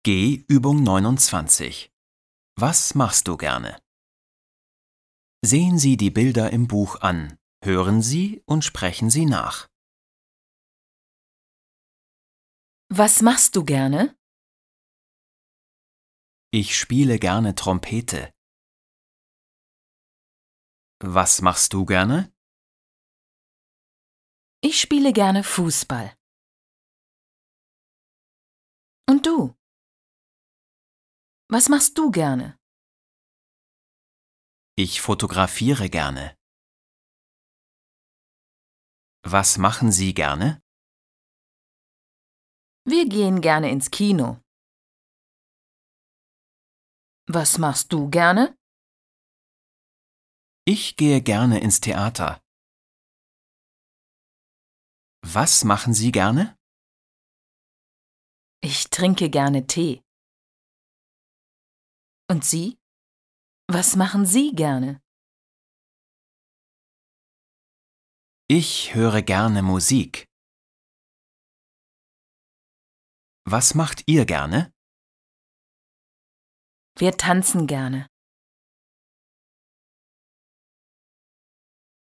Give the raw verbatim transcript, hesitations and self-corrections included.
G Übung neunundzwanzig. Was machst du gerne? Sehen Sie die Bilder im Buch an, hören Sie und sprechen Sie nach. Was machst du gerne? Ich spiele gerne Trompete. Was machst du gerne? Ich spiele gerne Fußball. Und du? Was machst du gerne? Ich fotografiere gerne. Was machen Sie gerne? Wir gehen gerne ins Kino. Was machst du gerne? Ich gehe gerne ins Theater. Was machen Sie gerne? Ich trinke gerne Tee. Und Sie? Was machen Sie gerne? Ich höre gerne Musik. Was macht ihr gerne? Wir tanzen gerne.